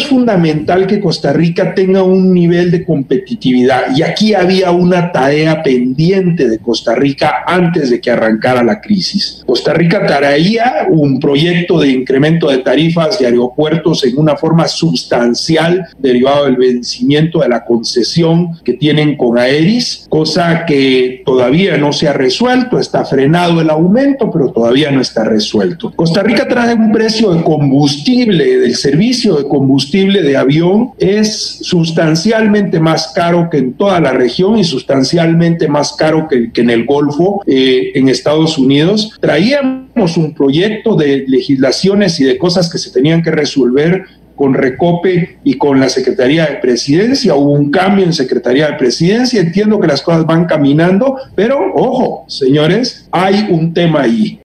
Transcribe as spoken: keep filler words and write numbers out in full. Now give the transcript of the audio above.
es fundamental que Costa Rica tenga un nivel de competitividad, y aquí había una tarea pendiente de Costa Rica antes de que arrancara la crisis. Costa Rica traía un proyecto de incremento de tarifas de aeropuertos en una forma sustancial derivado del vencimiento de la concesión que tienen con Aeris, cosa que todavía no se ha resuelto. Está frenado el aumento, pero todavía no está resuelto. Costa Rica trae un precio de combustible, del servicio de combustible de avión, es sustancialmente más caro que en toda la región y sustancialmente más caro que, que en el Golfo, eh, en Estados Unidos. Traíamos un proyecto de legislaciones y de cosas que se tenían que resolver con Recope y con la Secretaría de Presidencia. Hubo un cambio en Secretaría de Presidencia, entiendo que las cosas van caminando, pero ojo, señores, hay un tema ahí.